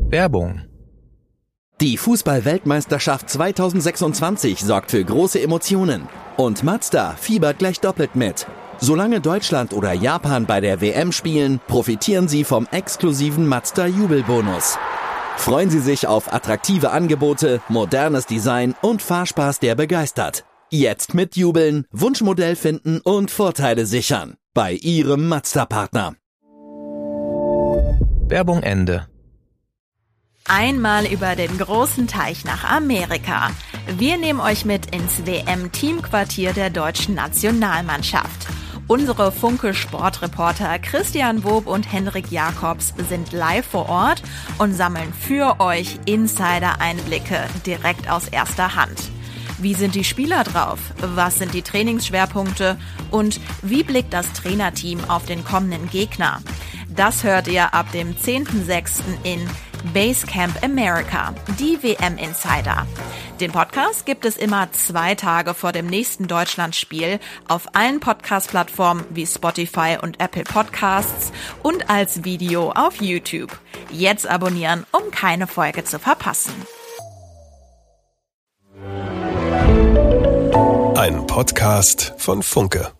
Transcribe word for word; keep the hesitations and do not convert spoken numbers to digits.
Werbung. Die Fußball-Weltmeisterschaft zweitausendsechsundzwanzig sorgt für große Emotionen. Und Mazda fiebert gleich doppelt mit. Solange Deutschland oder Japan bei der W M spielen, profitieren Sie vom exklusiven Mazda-Jubelbonus. Freuen Sie sich auf attraktive Angebote, modernes Design und Fahrspaß, der begeistert. Jetzt mit Jubeln, Wunschmodell finden und Vorteile sichern. Bei Ihrem Mazda-Partner. Werbung Ende. Einmal über den großen Teich nach Amerika. Wir nehmen euch mit ins W M-Teamquartier der deutschen Nationalmannschaft. Unsere Funke-Sportreporter Christian Wob und Henrik Jakobs sind live vor Ort und sammeln für euch Insider-Einblicke direkt aus erster Hand. Wie sind die Spieler drauf? Was sind die Trainingsschwerpunkte? Und wie blickt das Trainerteam auf den kommenden Gegner? Das hört ihr ab dem zehnten sechsten in Basecamp America, die W M-Insider. Den Podcast gibt es immer zwei Tage vor dem nächsten Deutschlandspiel auf allen Podcast-Plattformen wie Spotify und Apple Podcasts und als Video auf YouTube. Jetzt abonnieren, um keine Folge zu verpassen. Ein Podcast von Funke.